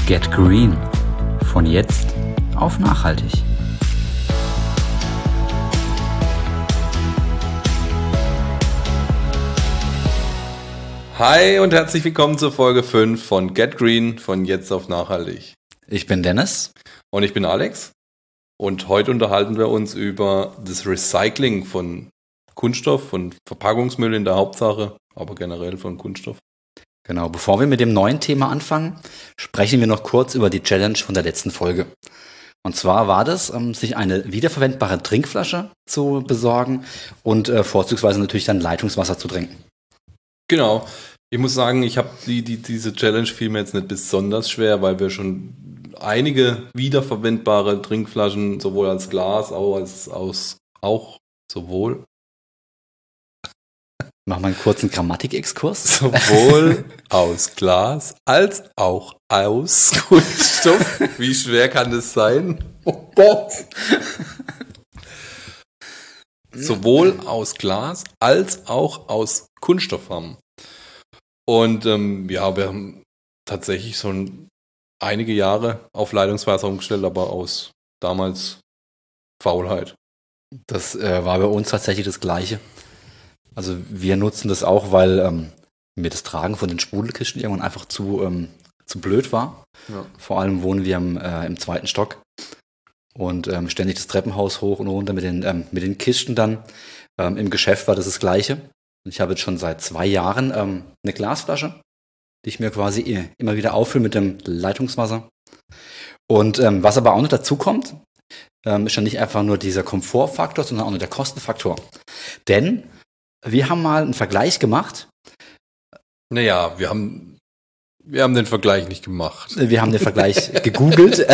Get Green. Von jetzt auf nachhaltig. Hi und herzlich willkommen zur Folge 5 von Get Green, von jetzt auf nachhaltig. Ich bin Dennis. Und ich bin Alex. Und heute unterhalten wir uns über das Recycling von Kunststoff, von Verpackungsmüll in der Hauptsache, aber generell von Kunststoff. Genau, bevor wir mit dem neuen Thema anfangen, sprechen wir noch kurz über die Challenge von der letzten Folge. Und zwar war das, sich eine wiederverwendbare Trinkflasche zu besorgen und vorzugsweise natürlich dann Leitungswasser zu trinken. Genau. Ich muss sagen, ich habe diese Challenge fiel mir jetzt nicht besonders schwer, weil wir schon einige wiederverwendbare Trinkflaschen sowohl als Glas Mach mal einen kurzen Grammatikexkurs. Sowohl aus Glas als auch aus Kunststoff. Wie schwer kann das sein? Oh Gott. Sowohl aus Glas als auch aus Kunststoff haben. Und wir haben tatsächlich schon einige Jahre auf Leitungswasser umgestellt, aber aus damals Faulheit. Das war bei uns tatsächlich das Gleiche. Also wir nutzen das auch, weil mir das Tragen von den Sprudelkisten irgendwann einfach zu blöd war. Ja. Vor allem wohnen wir im 2. Stock und ständig das Treppenhaus hoch und runter mit den Kisten dann. Im Geschäft war das Gleiche. Ich habe jetzt schon seit 2 Jahren eine Glasflasche, die ich mir quasi immer wieder auffülle mit dem Leitungswasser. Und was aber auch noch dazu kommt, ist dann nicht einfach nur dieser Komfortfaktor, sondern auch noch der Kostenfaktor. Denn wir haben mal einen Vergleich gemacht. Naja, wir haben den Vergleich nicht gemacht. Wir haben den Vergleich gegoogelt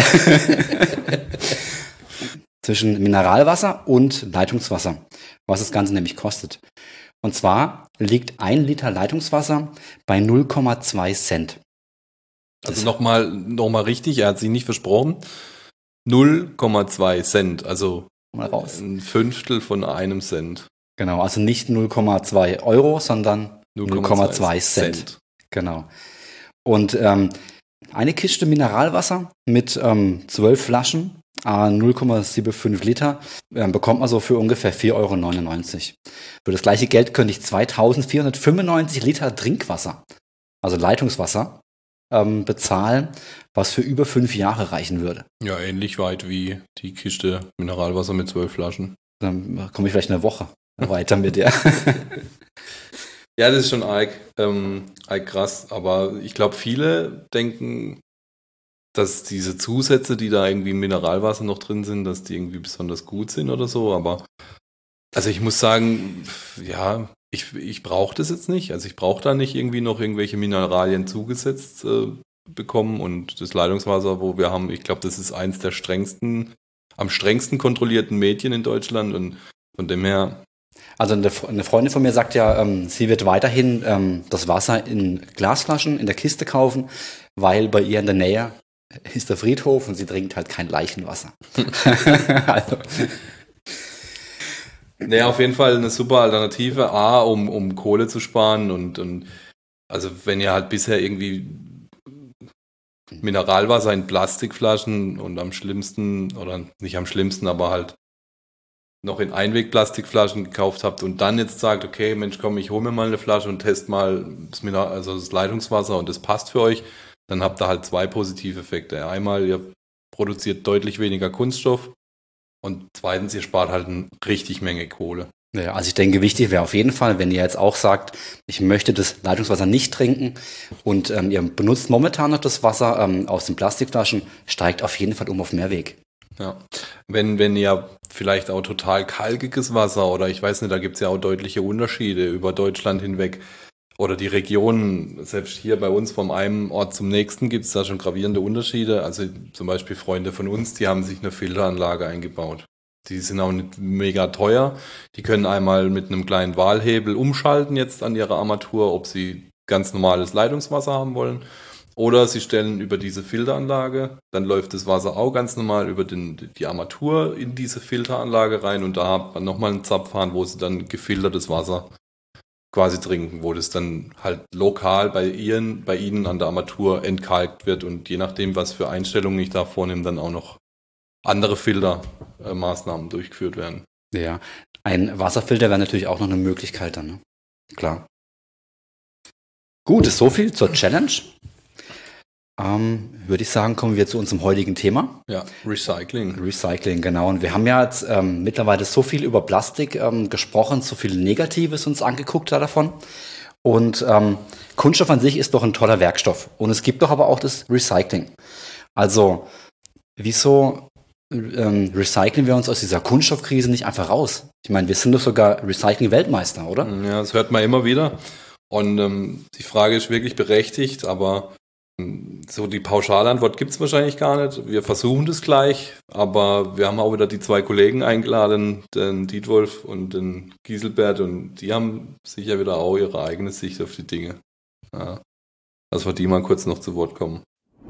zwischen Mineralwasser und Leitungswasser, was das Ganze nämlich kostet. Und zwar liegt 1 Liter Leitungswasser bei 0,2 Cent. Also nochmal richtig, er hat sich nicht versprochen. 0,2 Cent, also ein Fünftel von einem Cent. Genau, also nicht 0,2 Euro, sondern 0,2 Cent. Genau. Und eine Kiste Mineralwasser mit 12 Flaschen, 0,75 Liter, bekommt man so für ungefähr 4,99 Euro. Für das gleiche Geld könnte ich 2495 Liter Trinkwasser, also Leitungswasser, bezahlen, was für über 5 Jahre reichen würde. Ja, ähnlich weit wie die Kiste Mineralwasser mit 12 Flaschen. Dann komme ich vielleicht eine Woche weiter mit dir. Ja, das ist schon arg krass, aber ich glaube, viele denken, dass diese Zusätze, die da irgendwie im Mineralwasser noch drin sind, dass die irgendwie besonders gut sind oder so, aber also ich muss sagen, ja, ich brauche das jetzt nicht, also ich brauche da nicht irgendwie noch irgendwelche Mineralien zugesetzt bekommen und das Leitungswasser, wo wir haben, ich glaube, das ist eins der am strengsten kontrollierten Medien in Deutschland und von dem her. Also eine Freundin von mir sagt ja, sie wird weiterhin das Wasser in Glasflaschen in der Kiste kaufen, weil bei ihr in der Nähe ist der Friedhof und sie trinkt halt kein Leichenwasser. Also. Naja, auf jeden Fall eine super Alternative, um Kohle zu sparen und also wenn ihr halt bisher irgendwie Mineralwasser in Plastikflaschen und am schlimmsten, oder nicht am schlimmsten, aber halt noch in Einwegplastikflaschen gekauft habt und dann jetzt sagt, okay, Mensch, komm, ich hole mir mal eine Flasche und teste mal das Leitungswasser und das passt für euch, dann habt ihr halt 2 positive Effekte. Einmal, ihr produziert deutlich weniger Kunststoff und zweitens, ihr spart halt eine richtig Menge Kohle. Ja, also ich denke, wichtig wäre auf jeden Fall, wenn ihr jetzt auch sagt, ich möchte das Leitungswasser nicht trinken und ihr benutzt momentan noch das Wasser aus den Plastikflaschen, steigt auf jeden Fall auf Mehrweg. Ja, wenn ihr vielleicht auch total kalkiges Wasser oder ich weiß nicht, da gibt es ja auch deutliche Unterschiede über Deutschland hinweg oder die Regionen, selbst hier bei uns vom einen Ort zum nächsten gibt es da schon gravierende Unterschiede. Also zum Beispiel Freunde von uns, die haben sich eine Filteranlage eingebaut. Die sind auch nicht mega teuer. Die können einmal mit einem kleinen Wahlhebel umschalten jetzt an ihrer Armatur, ob sie ganz normales Leitungswasser haben wollen. Oder sie stellen über diese Filteranlage, dann läuft das Wasser auch ganz normal über die Armatur in diese Filteranlage rein und da hat man nochmal einen Zapfhahn, wo sie dann gefiltertes Wasser quasi trinken, wo das dann halt lokal bei ihnen an der Armatur entkalkt wird und je nachdem, was für Einstellungen ich da vornehme, dann auch noch andere Filtermaßnahmen durchgeführt werden. Ja, ein Wasserfilter wäre natürlich auch noch eine Möglichkeit dann, ne? Klar. Gut, so viel zur Challenge. Würde ich sagen, kommen wir zu unserem heutigen Thema. Ja, Recycling. Recycling, genau. Und wir haben ja jetzt mittlerweile so viel über Plastik gesprochen, so viel Negatives uns angeguckt davon. Und Kunststoff an sich ist doch ein toller Werkstoff. Und es gibt doch aber auch das Recycling. Also, wieso recyceln wir uns aus dieser Kunststoffkrise nicht einfach raus? Ich meine, wir sind doch sogar Recycling-Weltmeister, oder? Ja, das hört man immer wieder. Und die Frage ist wirklich berechtigt, aber so die Pauschalantwort gibt es wahrscheinlich gar nicht. Wir versuchen das gleich, aber wir haben auch wieder die 2 Kollegen eingeladen, den Dietwolf und den Giselbert, und die haben sicher wieder auch ihre eigene Sicht auf die Dinge. Ja. Lass wir die mal kurz noch zu Wort kommen.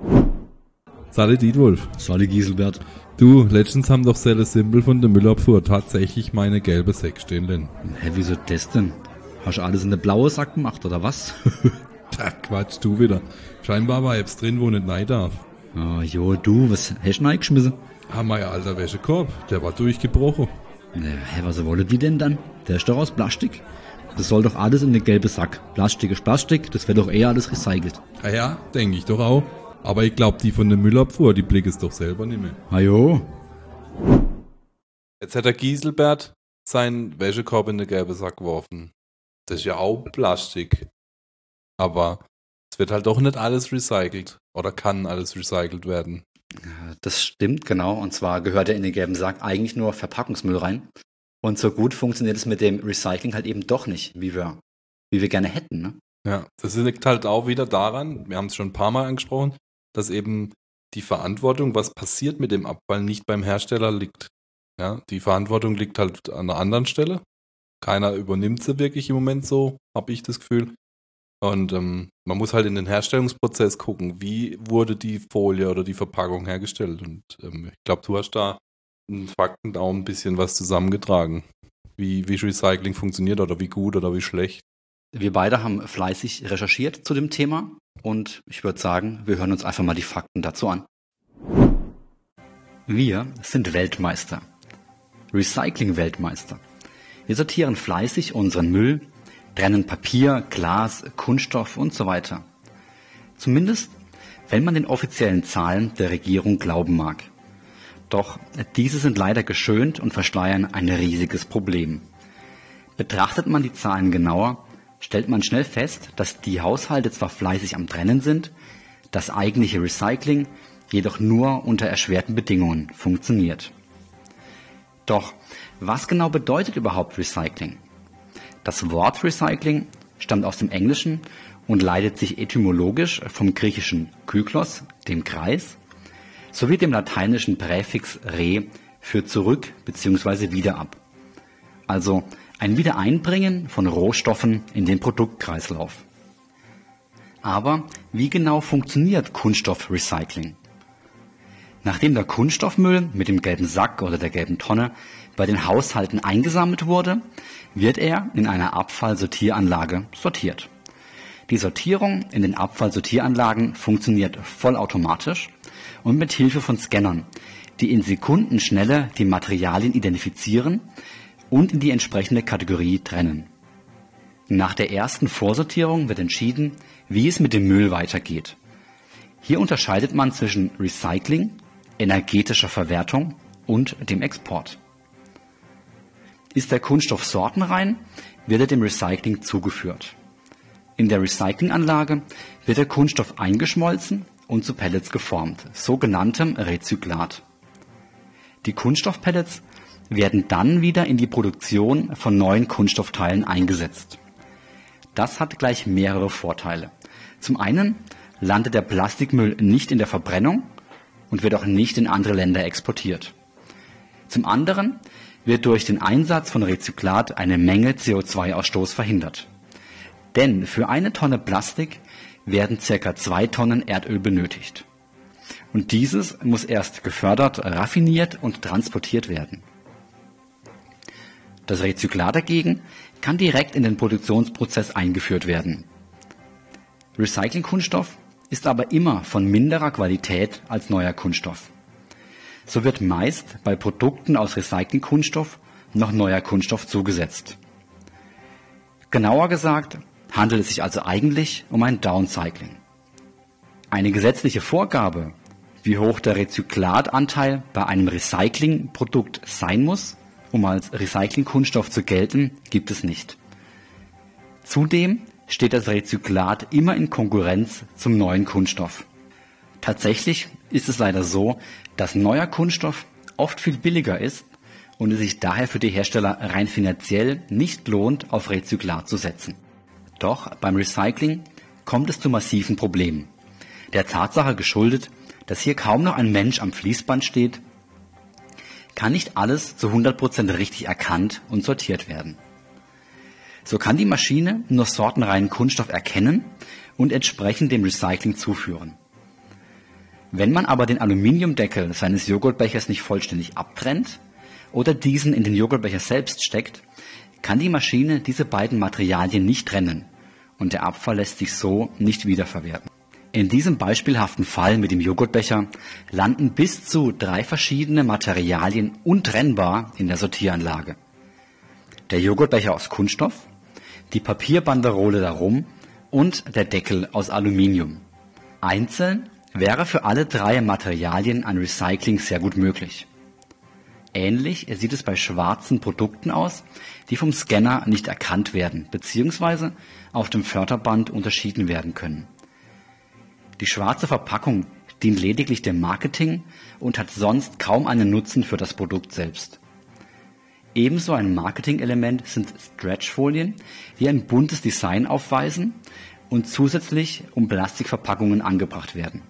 Salle Dietwolf. Salle Giselbert. Du, letztens haben doch Selle Simpel von der Müllabfuhr tatsächlich meine gelbe Säck stehen lassen. Hä, wieso das denn? Hast du alles in der blaue Sack gemacht, oder was? Da Quatsch, du wieder. Scheinbar war jetzt drin, wo nicht rein darf. Oh, jo, du, was hast du denn reingeschmissen? Mein alter Wäschekorb, der war durchgebrochen. Hä, was wollen die denn dann? Der ist doch aus Plastik. Das soll doch alles in den gelben Sack. Plastik ist Plastik, das wird doch eher alles recycelt. Ja, denke ich doch auch. Aber ich glaube, die von der Müllabfuhr, die blick es doch selber nicht mehr. Jo. Jetzt hat der Giselbert seinen Wäschekorb in den gelben Sack geworfen. Das ist ja auch Plastik. Aber es wird halt doch nicht alles recycelt. Oder kann alles recycelt werden. Das stimmt, genau. Und zwar gehört ja in den gelben Sack eigentlich nur Verpackungsmüll rein. Und so gut funktioniert es mit dem Recycling halt eben doch nicht, wie wir gerne hätten, ne? Ja, das liegt halt auch wieder daran, wir haben es schon ein paar Mal angesprochen, dass eben die Verantwortung, was passiert mit dem Abfall, nicht beim Hersteller liegt. Ja, die Verantwortung liegt halt an einer anderen Stelle. Keiner übernimmt sie wirklich im Moment so, habe ich das Gefühl. Und man muss halt in den Herstellungsprozess gucken, wie wurde die Folie oder die Verpackung hergestellt. Und ich glaube, du hast da in Fakten auch ein bisschen was zusammengetragen, wie Recycling funktioniert oder wie gut oder wie schlecht. Wir beide haben fleißig recherchiert zu dem Thema und ich würde sagen, wir hören uns einfach mal die Fakten dazu an. Wir sind Weltmeister. Recycling-Weltmeister. Wir sortieren fleißig unseren Müll, trennen Papier, Glas, Kunststoff und so weiter. Zumindest, wenn man den offiziellen Zahlen der Regierung glauben mag. Doch diese sind leider geschönt und verschleiern ein riesiges Problem. Betrachtet man die Zahlen genauer, stellt man schnell fest, dass die Haushalte zwar fleißig am Trennen sind, das eigentliche Recycling jedoch nur unter erschwerten Bedingungen funktioniert. Doch was genau bedeutet überhaupt Recycling? Das Wort Recycling stammt aus dem Englischen und leitet sich etymologisch vom griechischen Kyklos, dem Kreis, sowie dem lateinischen Präfix re für zurück bzw. wieder ab. Also ein Wiedereinbringen von Rohstoffen in den Produktkreislauf. Aber wie genau funktioniert Kunststoffrecycling? Nachdem der Kunststoffmüll mit dem gelben Sack oder der gelben Tonne bei den Haushalten eingesammelt wurde, wird er in einer Abfallsortieranlage sortiert. Die Sortierung in den Abfallsortieranlagen funktioniert vollautomatisch und mit Hilfe von Scannern, die in Sekundenschnelle die Materialien identifizieren und in die entsprechende Kategorie trennen. Nach der ersten Vorsortierung wird entschieden, wie es mit dem Müll weitergeht. Hier unterscheidet man zwischen Recycling, energetischer Verwertung und dem Export. Ist der Kunststoff sortenrein, wird er dem Recycling zugeführt. In der Recyclinganlage wird der Kunststoff eingeschmolzen und zu Pellets geformt, sogenanntem Rezyklat. Die Kunststoffpellets werden dann wieder in die Produktion von neuen Kunststoffteilen eingesetzt. Das hat gleich mehrere Vorteile. Zum einen landet der Plastikmüll nicht in der Verbrennung und wird auch nicht in andere Länder exportiert. Zum anderen wird durch den Einsatz von Rezyklat eine Menge CO2-Ausstoß verhindert. Denn für eine Tonne Plastik werden ca. 2 Tonnen Erdöl benötigt. Und dieses muss erst gefördert, raffiniert und transportiert werden. Das Rezyklat dagegen kann direkt in den Produktionsprozess eingeführt werden. Recyclingkunststoff ist aber immer von minderer Qualität als neuer Kunststoff. So wird meist bei Produkten aus Recyclingkunststoff noch neuer Kunststoff zugesetzt. Genauer gesagt handelt es sich also eigentlich um ein Downcycling. Eine gesetzliche Vorgabe, wie hoch der Rezyklatanteil bei einem Recyclingprodukt sein muss, um als Recyclingkunststoff zu gelten, gibt es nicht. Zudem steht das Rezyklat immer in Konkurrenz zum neuen Kunststoff. Tatsächlich ist es leider so, dass neuer Kunststoff oft viel billiger ist und es sich daher für die Hersteller rein finanziell nicht lohnt, auf Rezyklat zu setzen. Doch beim Recycling kommt es zu massiven Problemen. Der Tatsache geschuldet, dass hier kaum noch ein Mensch am Fließband steht, kann nicht alles zu 100% richtig erkannt und sortiert werden. So kann die Maschine nur sortenreinen Kunststoff erkennen und entsprechend dem Recycling zuführen. Wenn man aber den Aluminiumdeckel seines Joghurtbechers nicht vollständig abtrennt oder diesen in den Joghurtbecher selbst steckt, kann die Maschine diese beiden Materialien nicht trennen und der Abfall lässt sich so nicht wiederverwerten. In diesem beispielhaften Fall mit dem Joghurtbecher landen bis zu 3 verschiedene Materialien untrennbar in der Sortieranlage. Der Joghurtbecher aus Kunststoff, die Papierbanderole darum und der Deckel aus Aluminium. Einzeln wäre für alle 3 Materialien ein Recycling sehr gut möglich. Ähnlich sieht es bei schwarzen Produkten aus, die vom Scanner nicht erkannt werden bzw. auf dem Förderband unterschieden werden können. Die schwarze Verpackung dient lediglich dem Marketing und hat sonst kaum einen Nutzen für das Produkt selbst. Ebenso ein Marketingelement sind Stretchfolien, die ein buntes Design aufweisen und zusätzlich um Plastikverpackungen angebracht werden.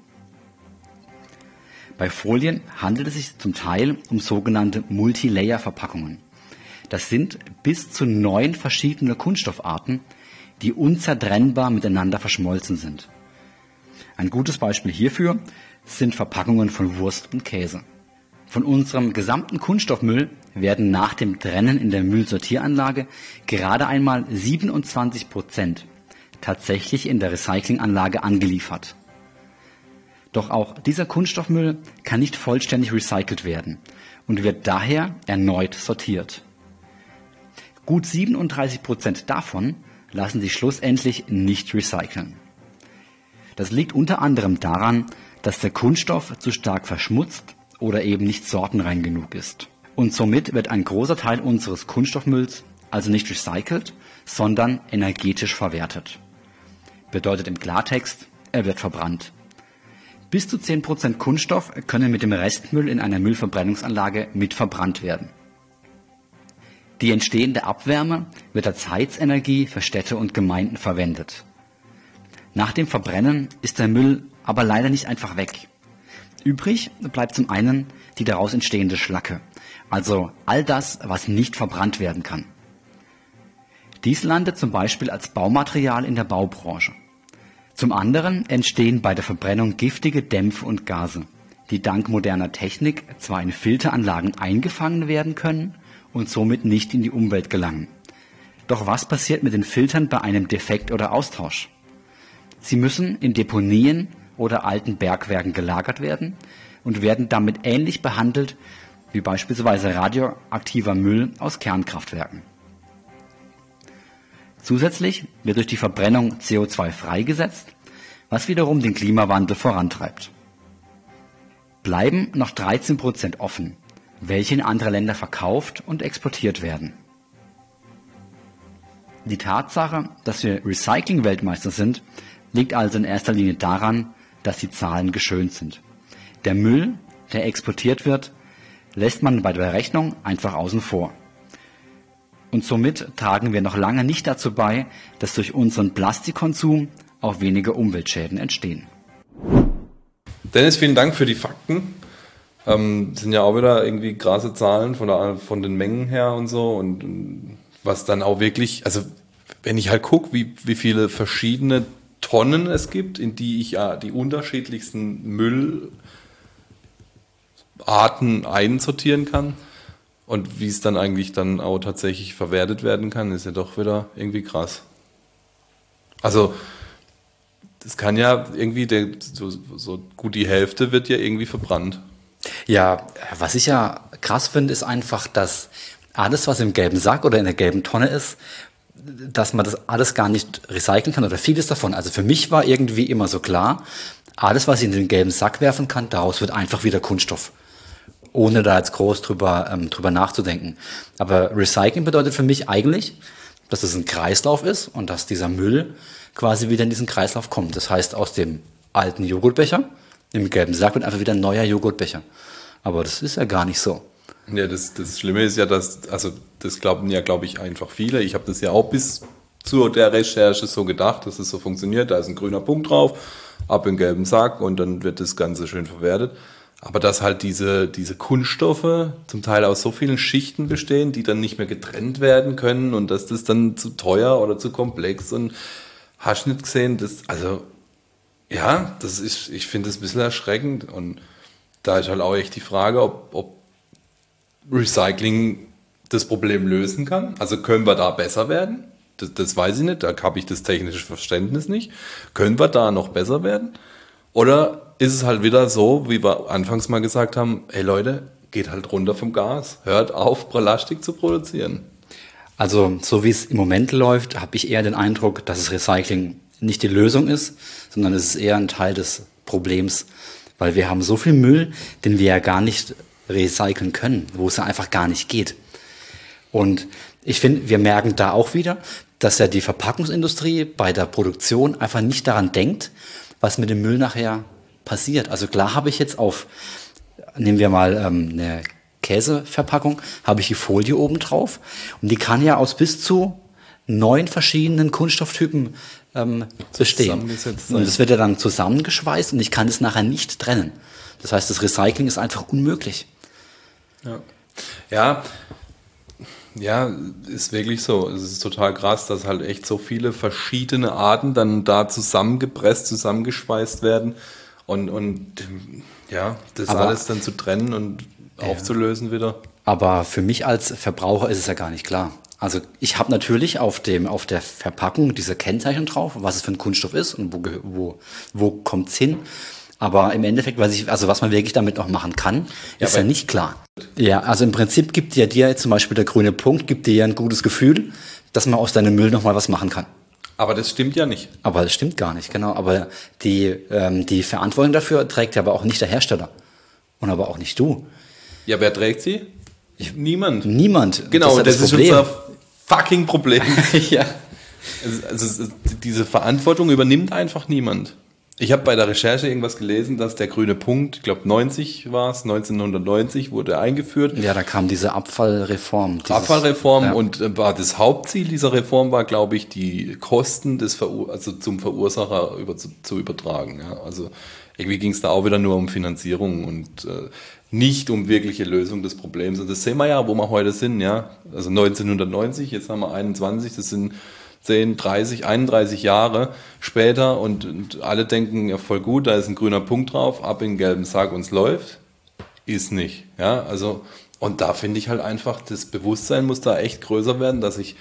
Bei Folien handelt es sich zum Teil um sogenannte Multilayer-Verpackungen. Das sind bis zu 9 verschiedene Kunststoffarten, die unzertrennbar miteinander verschmolzen sind. Ein gutes Beispiel hierfür sind Verpackungen von Wurst und Käse. Von unserem gesamten Kunststoffmüll werden nach dem Trennen in der Müllsortieranlage gerade einmal 27% tatsächlich in der Recyclinganlage angeliefert. Doch auch dieser Kunststoffmüll kann nicht vollständig recycelt werden und wird daher erneut sortiert. Gut 37% davon lassen sich schlussendlich nicht recyceln. Das liegt unter anderem daran, dass der Kunststoff zu stark verschmutzt oder eben nicht sortenrein genug ist. Und somit wird ein großer Teil unseres Kunststoffmülls also nicht recycelt, sondern energetisch verwertet. Bedeutet im Klartext, er wird verbrannt. Bis zu 10% Kunststoff können mit dem Restmüll in einer Müllverbrennungsanlage mit verbrannt werden. Die entstehende Abwärme wird als Heizenergie für Städte und Gemeinden verwendet. Nach dem Verbrennen ist der Müll aber leider nicht einfach weg. Übrig bleibt zum einen die daraus entstehende Schlacke, also all das, was nicht verbrannt werden kann. Dies landet zum Beispiel als Baumaterial in der Baubranche. Zum anderen entstehen bei der Verbrennung giftige Dämpfe und Gase, die dank moderner Technik zwar in Filteranlagen eingefangen werden können und somit nicht in die Umwelt gelangen. Doch was passiert mit den Filtern bei einem Defekt oder Austausch? Sie müssen in Deponien oder alten Bergwerken gelagert werden und werden damit ähnlich behandelt wie beispielsweise radioaktiver Müll aus Kernkraftwerken. Zusätzlich wird durch die Verbrennung CO2 freigesetzt, was wiederum den Klimawandel vorantreibt. Bleiben noch 13% offen, welche in andere Länder verkauft und exportiert werden. Die Tatsache, dass wir Recycling-Weltmeister sind, liegt also in erster Linie daran, dass die Zahlen geschönt sind. Der Müll, der exportiert wird, lässt man bei der Berechnung einfach außen vor. Und somit tragen wir noch lange nicht dazu bei, dass durch unseren Plastikkonsum auch weniger Umweltschäden entstehen. Dennis, vielen Dank für die Fakten. Sind ja auch wieder irgendwie krasse Zahlen von den Mengen her und so. Und was dann auch wirklich, also wenn ich halt gucke, wie viele verschiedene Tonnen es gibt, in die ich ja die unterschiedlichsten Müllarten einsortieren kann. Und wie es dann eigentlich dann auch tatsächlich verwertet werden kann, ist ja doch wieder irgendwie krass. Also das kann ja irgendwie, so gut die Hälfte wird ja irgendwie verbrannt. Ja, was ich ja krass finde, ist einfach, dass alles, was im gelben Sack oder in der gelben Tonne ist, dass man das alles gar nicht recyceln kann oder vieles davon. Also für mich war irgendwie immer so klar, alles, was ich in den gelben Sack werfen kann, daraus wird einfach wieder Kunststoff. Ohne da jetzt groß drüber nachzudenken. Aber Recycling bedeutet für mich eigentlich, dass es ein Kreislauf ist und dass dieser Müll quasi wieder in diesen Kreislauf kommt. Das heißt, aus dem alten Joghurtbecher, im gelben Sack, wird einfach wieder ein neuer Joghurtbecher. Aber das ist ja gar nicht so. Ja, das Schlimme ist ja, das glauben ja, glaube ich, einfach viele. Ich habe das ja auch bis zu der Recherche so gedacht, dass es so funktioniert. Da ist ein grüner Punkt drauf, ab in den gelben Sack und dann wird das Ganze schön verwertet. Aber dass halt diese Kunststoffe zum Teil aus so vielen Schichten bestehen, die dann nicht mehr getrennt werden können und dass das dann zu teuer oder zu komplex und hast nicht gesehen, ich finde das ein bisschen erschreckend und da ist halt auch echt die Frage, ob Recycling das Problem lösen kann. Also können wir da besser werden? Das weiß ich nicht, da habe ich das technische Verständnis nicht. Können wir da noch besser werden? Oder ist es halt wieder so, wie wir anfangs mal gesagt haben, hey Leute, geht halt runter vom Gas, hört auf, Plastik zu produzieren. Also so wie es im Moment läuft, habe ich eher den Eindruck, dass das Recycling nicht die Lösung ist, sondern es ist eher ein Teil des Problems, weil wir haben so viel Müll, den wir ja gar nicht recyceln können, wo es ja einfach gar nicht geht. Und ich finde, wir merken da auch wieder, dass ja die Verpackungsindustrie bei der Produktion einfach nicht daran denkt, was mit dem Müll nachher passiert. Also klar habe ich jetzt nehmen wir mal eine Käseverpackung, habe ich die Folie oben drauf und die kann ja aus bis zu 9 verschiedenen Kunststofftypen bestehen. Und das wird ja dann zusammengeschweißt und ich kann es nachher nicht trennen. Das heißt, das Recycling ist einfach unmöglich. Ja, ist wirklich so. Es ist total krass, dass halt echt so viele verschiedene Arten dann da zusammengepresst, zusammengeschweißt werden und das alles dann zu trennen und aufzulösen wieder. Aber für mich als Verbraucher ist es ja gar nicht klar. Also ich habe natürlich auf der Verpackung diese Kennzeichen drauf, was es für ein Kunststoff ist und wo kommt's hin. Aber im Endeffekt, was man wirklich damit noch machen kann, ist ja nicht klar. Ja, also im Prinzip gibt dir jetzt zum Beispiel der grüne Punkt, gibt dir ja ein gutes Gefühl, dass man aus deinem Müll nochmal was machen kann. Aber das stimmt ja nicht. Aber das stimmt gar nicht, genau. Aber die Verantwortung dafür trägt ja aber auch nicht der Hersteller. Und aber auch nicht du. Ja, wer trägt sie? Niemand. Niemand. Genau, das ist unser fucking Problem. Ja. Also diese Verantwortung übernimmt einfach niemand. Ich habe bei der Recherche irgendwas gelesen, dass der grüne Punkt, ich glaube 1990 wurde eingeführt. Ja, da kam diese Abfallreform. Und war das Hauptziel dieser Reform war, glaube ich, die Kosten zum Verursacher zu übertragen. Ja. Also irgendwie ging es da auch wieder nur um Finanzierung und nicht um wirkliche Lösung des Problems. Und das sehen wir ja, wo wir heute sind. Ja. Also 1990, jetzt haben wir 21, das sind 10, 30, 31 Jahre später und alle denken, ja voll gut, da ist ein grüner Punkt drauf, ab in den gelben Sack und es läuft. Ist nicht. Ja, also, und da finde ich halt einfach, das Bewusstsein muss da echt größer werden, dass ich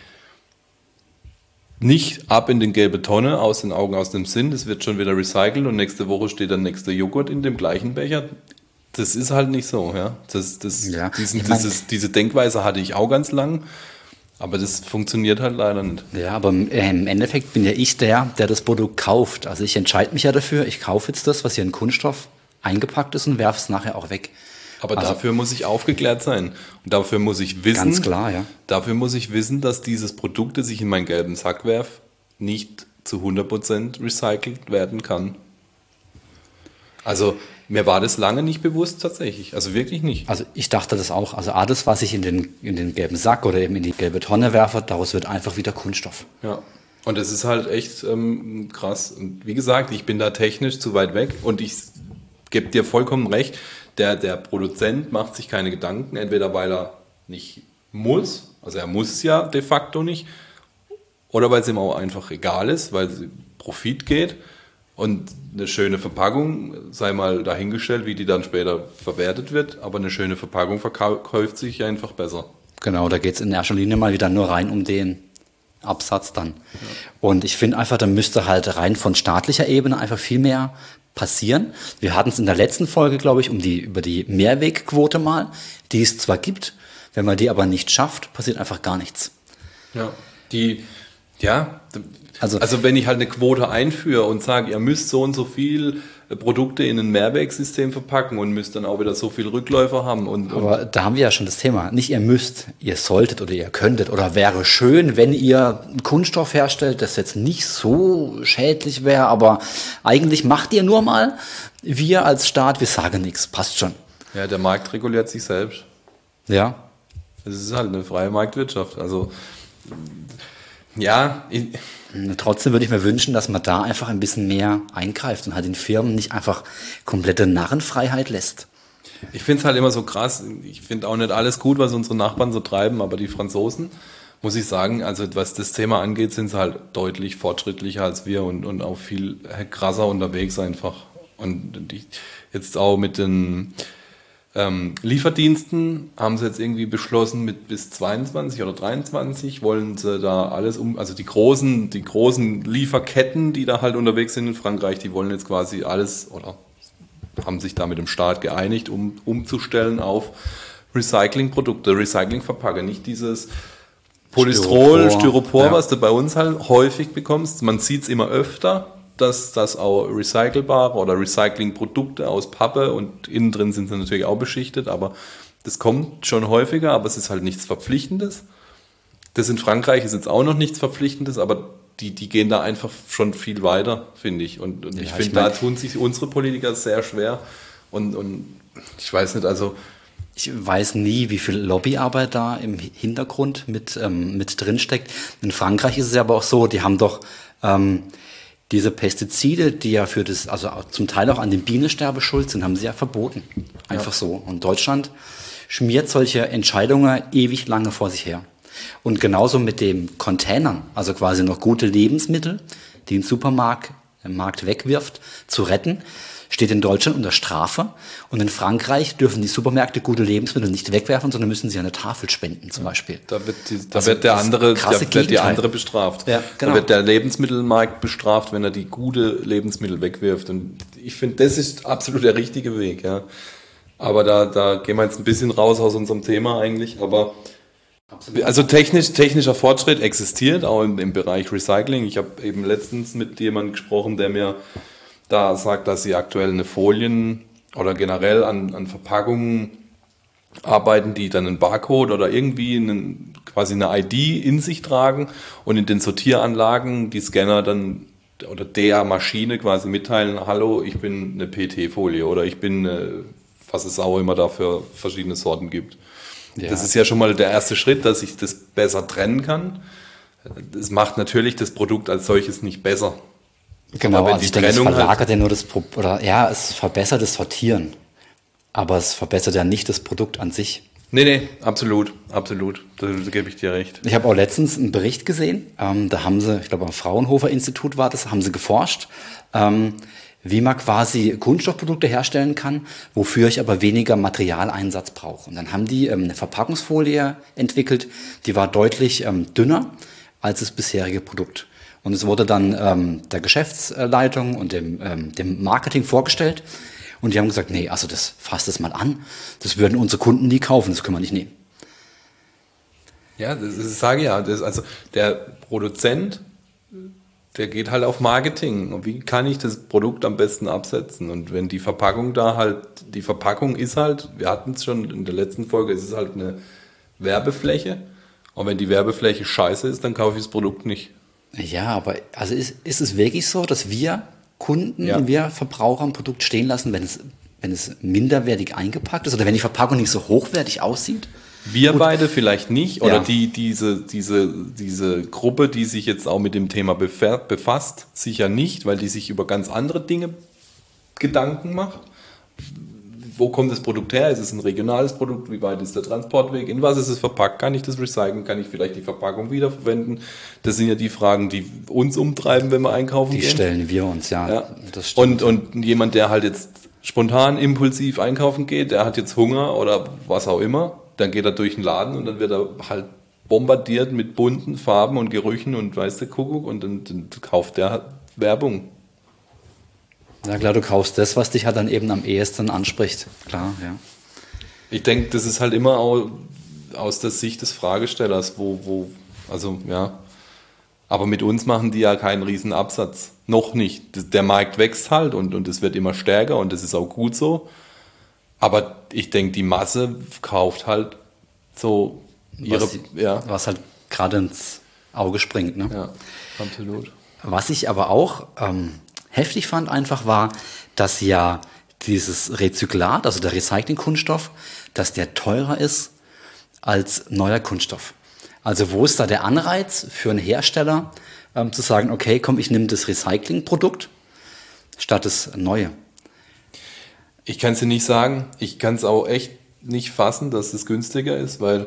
nicht ab in den gelbe Tonne, aus den Augen, aus dem Sinn, das wird schon wieder recycelt und nächste Woche steht dann nächster Joghurt in dem gleichen Becher. Das ist halt nicht so. Ja? Diese Denkweise hatte ich auch ganz lang. Aber das funktioniert halt leider nicht. Ja, aber im Endeffekt bin ja ich der das Produkt kauft. Also ich entscheide mich ja dafür, ich kaufe jetzt das, was hier in Kunststoff eingepackt ist und werfe es nachher auch weg. Aber dafür muss ich aufgeklärt sein. Und dafür muss ich wissen, ganz klar, ja. Dafür muss ich wissen, dass dieses Produkt, das ich in meinen gelben Sack werfe, nicht zu 100% recycelt werden kann. Also mir war das lange nicht bewusst tatsächlich, also wirklich nicht. Also ich dachte das auch, also alles, was ich in den gelben Sack oder eben in die gelbe Tonne werfe, daraus wird einfach wieder Kunststoff. Ja, und das ist halt echt krass. Und wie gesagt, ich bin da technisch zu weit weg und ich gebe dir vollkommen recht, der Produzent macht sich keine Gedanken, entweder weil er nicht muss, also er muss es ja de facto nicht, oder weil es ihm auch einfach egal ist, weil es Profit geht. Und eine schöne Verpackung, sei mal dahingestellt, wie die dann später verwertet wird, aber eine schöne Verpackung verkauft sich einfach besser. Genau, da geht es in erster Linie mal wieder nur rein um den Absatz dann. Ja. Und ich finde einfach, da müsste halt rein von staatlicher Ebene einfach viel mehr passieren. Wir hatten es in der letzten Folge, glaube ich, über die Mehrwegquote mal, die es zwar gibt, wenn man die aber nicht schafft, passiert einfach gar nichts. Also wenn ich halt eine Quote einführe und sage, ihr müsst so und so viel Produkte in ein Mehrwegsystem verpacken und müsst dann auch wieder so viel Rückläufer haben. Aber da haben wir ja schon das Thema. Nicht ihr müsst, ihr solltet oder ihr könntet oder wäre schön, wenn ihr einen Kunststoff herstellt, das jetzt nicht so schädlich wäre, aber eigentlich macht ihr nur mal. Wir als Staat, wir sagen nichts, passt schon. Ja, der Markt reguliert sich selbst. Ja. Es ist halt eine freie Marktwirtschaft. Also ja. Trotzdem würde ich mir wünschen, dass man da einfach ein bisschen mehr eingreift und halt den Firmen nicht einfach komplette Narrenfreiheit lässt. Ich finde es halt immer so krass. Ich finde auch nicht alles gut, was unsere Nachbarn so treiben, aber die Franzosen, muss ich sagen, also was das Thema angeht, sind sie halt deutlich fortschrittlicher als wir und auch viel krasser unterwegs einfach. Und jetzt auch mit den Lieferdiensten haben sie jetzt irgendwie beschlossen, mit bis 22 oder 23 wollen sie da alles also die großen Lieferketten, die da halt unterwegs sind in Frankreich, die wollen jetzt quasi alles oder haben sich da mit dem Staat geeinigt, umzustellen auf Recyclingprodukte, Recyclingverpackung, nicht dieses Polystrol, Styropor, ja, was du bei uns halt häufig bekommst. Man sieht es immer öfter, dass das auch recycelbare oder Recyclingprodukte aus Pappe und innen drin sind sie natürlich auch beschichtet, aber das kommt schon häufiger, aber es ist halt nichts Verpflichtendes. Das in Frankreich ist jetzt auch noch nichts Verpflichtendes, aber die gehen da einfach schon viel weiter, finde ich. Und ja, ich finde, da tun sich unsere Politiker sehr schwer und ich weiß nicht, also ich weiß nie, wie viel Lobbyarbeit da im Hintergrund mit drin steckt. In Frankreich ist es ja aber auch so, die haben doch diese Pestizide, die ja also zum Teil auch an dem Bienensterben schuld sind, haben sie ja verboten. Einfach so. Und Deutschland schmiert solche Entscheidungen ewig lange vor sich her. Und genauso mit den Containern, also quasi noch gute Lebensmittel, die ein Supermarkt im Markt wegwirft, zu retten, steht in Deutschland unter Strafe. Und in Frankreich dürfen die Supermärkte gute Lebensmittel nicht wegwerfen, sondern müssen sie an eine Tafel spenden, zum Beispiel. Da wird die andere bestraft. Ja, genau. Da wird der Lebensmittelmarkt bestraft, wenn er die gute Lebensmittel wegwirft. Und ich finde, das ist absolut der richtige Weg. Ja. Aber da gehen wir jetzt ein bisschen raus aus unserem Thema eigentlich. Aber also technischer Fortschritt existiert, auch im Bereich Recycling. Ich habe eben letztens mit jemandem gesprochen, der mir da sagt, dass sie aktuell eine Folien oder generell an Verpackungen arbeiten, die dann einen Barcode oder irgendwie quasi eine ID in sich tragen und in den Sortieranlagen die Scanner dann oder der Maschine quasi mitteilen, hallo, ich bin eine PT-Folie oder ich bin, was es auch immer da für verschiedene Sorten gibt. Ja. Das ist ja schon mal der erste Schritt, dass ich das besser trennen kann. Das macht natürlich das Produkt als solches nicht besser. Genau, also ich denke, es verlagert ja nur es verbessert das Sortieren, aber es verbessert ja nicht das Produkt an sich. Nee, absolut, da gebe ich dir recht. Ich habe auch letztens einen Bericht gesehen, da haben sie, ich glaube am Fraunhofer Institut war das, haben sie geforscht, wie man quasi Kunststoffprodukte herstellen kann, wofür ich aber weniger Materialeinsatz brauche. Und dann haben die eine Verpackungsfolie entwickelt, die war deutlich dünner als das bisherige Produkt. Und es wurde dann der Geschäftsleitung und dem Marketing vorgestellt. Und die haben gesagt, nee, also fasst das mal an. Das würden unsere Kunden nie kaufen, das können wir nicht nehmen. Ja, das sage ich ja. Also der Produzent, der geht halt auf Marketing. Und wie kann ich das Produkt am besten absetzen? Und wenn die Verpackung die Verpackung ist halt, wir hatten es schon in der letzten Folge, ist es halt eine Werbefläche. Und wenn die Werbefläche scheiße ist, dann kaufe ich das Produkt nicht. Ja, aber also ist es wirklich so, dass wir Kunden und wir Verbraucher ein Produkt stehen lassen, wenn es minderwertig eingepackt ist oder wenn die Verpackung nicht so hochwertig aussieht? Wir beide vielleicht nicht oder diese Gruppe, die sich jetzt auch mit dem Thema befasst, sicher nicht, weil die sich über ganz andere Dinge Gedanken macht. wo kommt das Produkt her? Ist es ein regionales Produkt? Wie weit ist der Transportweg? In was ist es verpackt? Kann ich das recyceln? Kann ich vielleicht die Verpackung wiederverwenden? Das sind ja die Fragen, die uns umtreiben, wenn wir einkaufen gehen. Die stellen wir uns, ja. Das stimmt. Und jemand, der halt jetzt spontan, impulsiv einkaufen geht, der hat jetzt Hunger oder was auch immer, dann geht er durch den Laden und dann wird er halt bombardiert mit bunten Farben und Gerüchen und weiß der Kuckuck und dann kauft der Werbung. Ja klar, du kaufst das, was dich halt dann eben am ehesten anspricht. Klar, ja. Ich denke, das ist halt immer auch aus der Sicht des Fragestellers, aber mit uns machen die ja keinen riesen Absatz. Noch nicht. Der Markt wächst halt und es wird immer stärker und das ist auch gut so. Aber ich denke, die Masse kauft halt so was halt gerade ins Auge springt. Ne? Ja, absolut. Was ich aber auch heftig fand einfach war, dass ja dieses Rezyklat, also der Recycling-Kunststoff, dass der teurer ist als neuer Kunststoff. Also wo ist da der Anreiz für einen Hersteller, zu sagen, okay, komm, ich nehme das Recycling-Produkt statt das neue? Ich kann es dir nicht sagen. Ich kann es auch echt nicht fassen, dass es günstiger ist, weil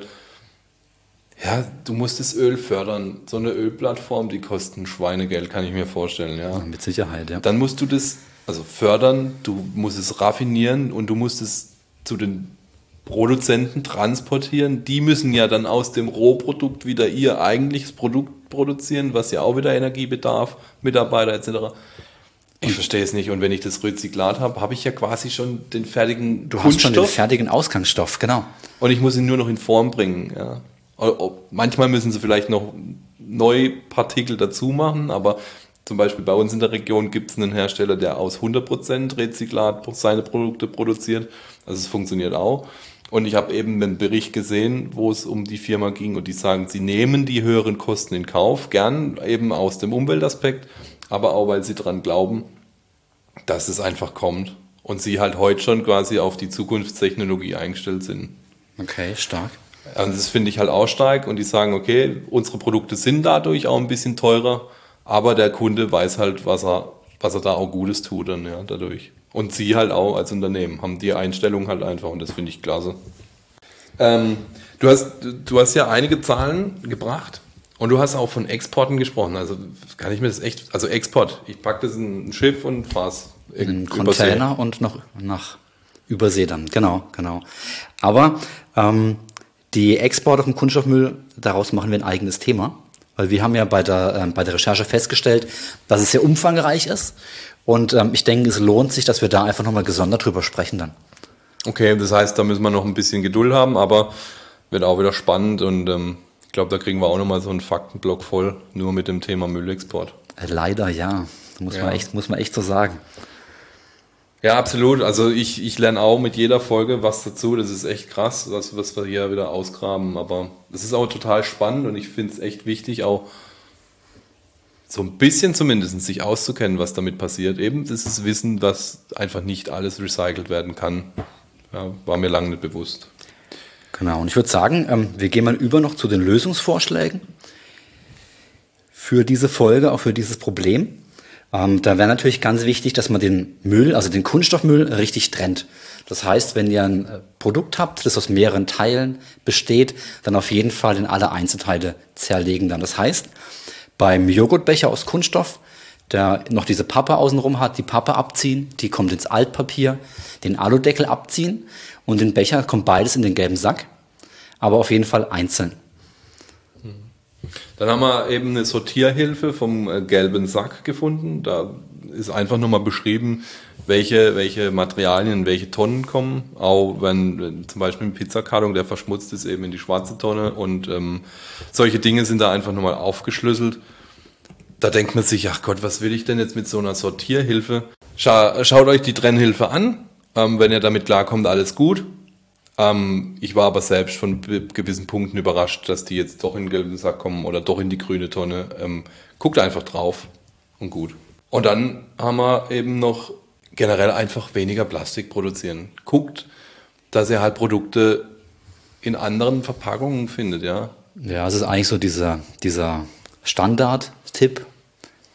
ja, du musst das Öl fördern. So eine Ölplattform, die kostet ein Schweinegeld, kann ich mir vorstellen. Ja. Mit Sicherheit, ja. Dann musst du das fördern, du musst es raffinieren und du musst es zu den Produzenten transportieren. Die müssen ja dann aus dem Rohprodukt wieder ihr eigentliches Produkt produzieren, was ja auch wieder Energie bedarf, Mitarbeiter etc. Ich verstehe es nicht. Und wenn ich das Rezyklat habe, habe ich ja quasi schon den fertigen Kunststoff. Du hast schon den fertigen Ausgangsstoff, genau. Und ich muss ihn nur noch in Form bringen, ja. Manchmal müssen sie vielleicht noch neue Partikel dazu machen, aber zum Beispiel bei uns in der Region gibt es einen Hersteller, der aus 100% Rezyklat seine Produkte produziert. Also es funktioniert auch. Und ich habe eben einen Bericht gesehen, wo es um die Firma ging und die sagen, sie nehmen die höheren Kosten in Kauf, gern eben aus dem Umweltaspekt, aber auch, weil sie daran glauben, dass es einfach kommt. Und sie halt heute schon quasi auf die Zukunftstechnologie eingestellt sind. Okay, stark. Also das finde ich halt auch stark und die sagen, okay, unsere Produkte sind dadurch auch ein bisschen teurer, aber der Kunde weiß halt, was er da auch Gutes tut dann, ja, dadurch. Und sie halt auch als Unternehmen haben die Einstellung halt einfach und das finde ich klasse. Du hast ja einige Zahlen gebracht und du hast auch von Exporten gesprochen. Also kann ich mir das echt, also Export, ich packe das in ein Schiff und fahre es in einen Container und noch nach Übersee dann, genau. Aber die Exporte vom Kunststoffmüll, daraus machen wir ein eigenes Thema. Weil wir haben ja bei der Recherche festgestellt, dass es sehr umfangreich ist. Und ich denke, es lohnt sich, dass wir da einfach nochmal gesondert drüber sprechen dann. Okay, das heißt, da müssen wir noch ein bisschen Geduld haben, aber wird auch wieder spannend. Und ich glaube, da kriegen wir auch nochmal so einen Faktenblock voll, nur mit dem Thema Müllexport. Leider ja, muss man echt so sagen. Ja, absolut. Also ich lerne auch mit jeder Folge was dazu. Das ist echt krass, was wir hier wieder ausgraben. Aber es ist auch total spannend und ich finde es echt wichtig, auch so ein bisschen zumindest sich auszukennen, was damit passiert. Eben dieses Wissen, dass einfach nicht alles recycelt werden kann. Ja, war mir lange nicht bewusst. Genau, und ich würde sagen, wir gehen mal über noch zu den Lösungsvorschlägen für diese Folge, auch für dieses Problem. Da wäre natürlich ganz wichtig, dass man den Müll, also den Kunststoffmüll, richtig trennt. Das heißt, wenn ihr ein Produkt habt, das aus mehreren Teilen besteht, dann auf jeden Fall in alle Einzelteile zerlegen dann. Das heißt, beim Joghurtbecher aus Kunststoff, der noch diese Pappe außenrum hat, die Pappe abziehen, die kommt ins Altpapier, den Aludeckel abziehen und den Becher kommt beides in den gelben Sack, aber auf jeden Fall einzeln. Dann haben wir eben eine Sortierhilfe vom gelben Sack gefunden. Da ist einfach nochmal beschrieben, welche Materialien in welche Tonnen kommen. Auch wenn zum Beispiel ein Pizzakarton, der verschmutzt ist, eben in die schwarze Tonne. Und solche Dinge sind da einfach nochmal aufgeschlüsselt. Da denkt man sich, ach Gott, was will ich denn jetzt mit so einer Sortierhilfe? Schaut euch die Trennhilfe an. Wenn ihr damit klarkommt, alles gut. Ich war aber selbst von gewissen Punkten überrascht, dass die jetzt doch in den gelben Sack kommen oder doch in die grüne Tonne. Guckt einfach drauf und gut. Und dann haben wir eben noch generell einfach weniger Plastik produzieren. Guckt, dass ihr halt Produkte in anderen Verpackungen findet, ja. Ja, es ist eigentlich so dieser Standard-Tipp,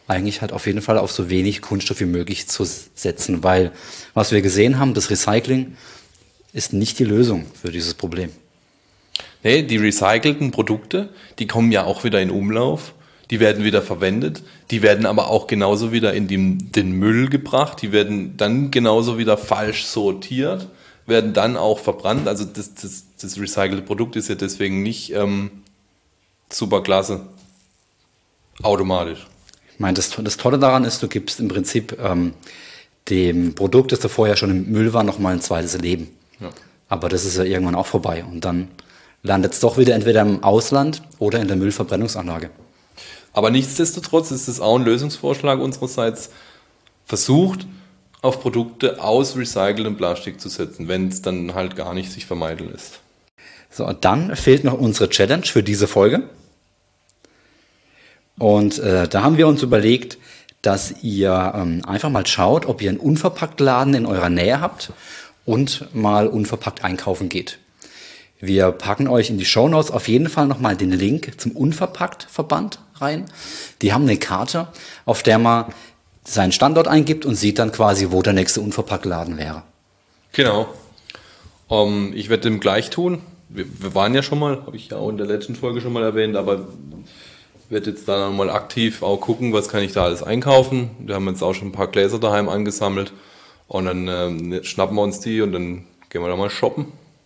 eigentlich halt auf jeden Fall auf so wenig Kunststoff wie möglich zu setzen, weil was wir gesehen haben, das Recycling ist nicht die Lösung für dieses Problem. Nee, die recycelten Produkte, die kommen ja auch wieder in Umlauf, die werden wieder verwendet, die werden aber auch genauso wieder in den Müll gebracht, die werden dann genauso wieder falsch sortiert, werden dann auch verbrannt. Also das recycelte Produkt ist ja deswegen nicht super klasse, automatisch. Ich meine, das Tolle daran ist, du gibst im Prinzip dem Produkt, das da vorher schon im Müll war, nochmal ein zweites Leben. Ja. Aber das ist ja irgendwann auch vorbei und dann landet es doch wieder entweder im Ausland oder in der Müllverbrennungsanlage. Aber nichtsdestotrotz ist es auch ein Lösungsvorschlag unsererseits, versucht, auf Produkte aus recyceltem Plastik zu setzen, wenn es dann halt gar nicht sich vermeiden lässt. So, und dann fehlt noch unsere Challenge für diese Folge. Und da haben wir uns überlegt, dass ihr einfach mal schaut, ob ihr einen Unverpacktladen in eurer Nähe habt und mal unverpackt einkaufen geht. Wir packen euch in die Shownotes auf jeden Fall nochmal den Link zum Unverpackt-Verband rein. Die haben eine Karte, auf der man seinen Standort eingibt und sieht dann quasi, wo der nächste Unverpacktladen wäre. Genau. Ich werde dem gleich tun. Wir waren ja schon mal, habe ich ja auch in der letzten Folge schon mal erwähnt, aber ich werde jetzt dann mal aktiv auch gucken, was kann ich da alles einkaufen. Wir haben jetzt auch schon ein paar Gläser daheim angesammelt und dann schnappen wir uns die und dann gehen wir da mal shoppen.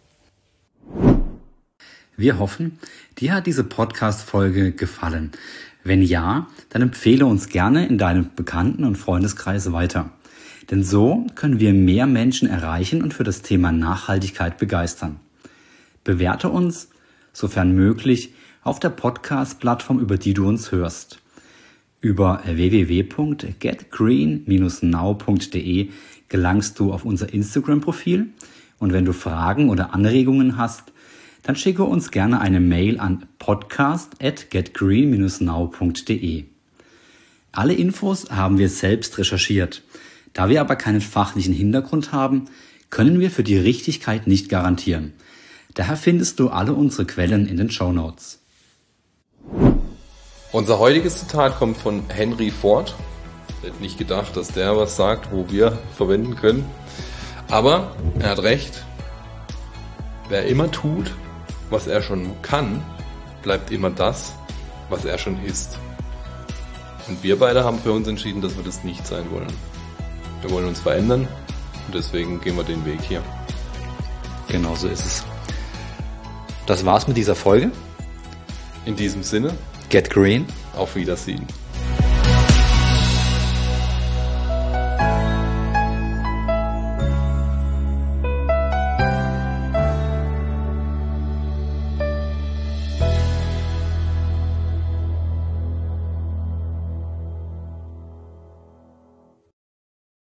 Wir hoffen, dir hat diese Podcast-Folge gefallen. Wenn ja, dann empfehle uns gerne in deinem Bekannten- und Freundeskreis weiter. Denn so können wir mehr Menschen erreichen und für das Thema Nachhaltigkeit begeistern. Bewerte uns, sofern möglich, auf der Podcast-Plattform, über die du uns hörst. Über www.getgreen-now.de gelangst du auf unser Instagram-Profil und wenn du Fragen oder Anregungen hast, dann schicke uns gerne eine Mail an podcast@getgreen-now.de. Alle Infos haben wir selbst recherchiert. Da wir aber keinen fachlichen Hintergrund haben, können wir für die Richtigkeit nicht garantieren. Daher findest du alle unsere Quellen in den Shownotes. Unser heutiges Zitat kommt von Henry Ford. Ich hätte nicht gedacht, dass der was sagt, wo wir verwenden können. Aber er hat recht. Wer immer tut, was er schon kann, bleibt immer das, was er schon ist. Und wir beide haben für uns entschieden, dass wir das nicht sein wollen. Wir wollen uns verändern und deswegen gehen wir den Weg hier. Genau so ist es. Das war's mit dieser Folge. In diesem Sinne, Get Green. auf Wiedersehen.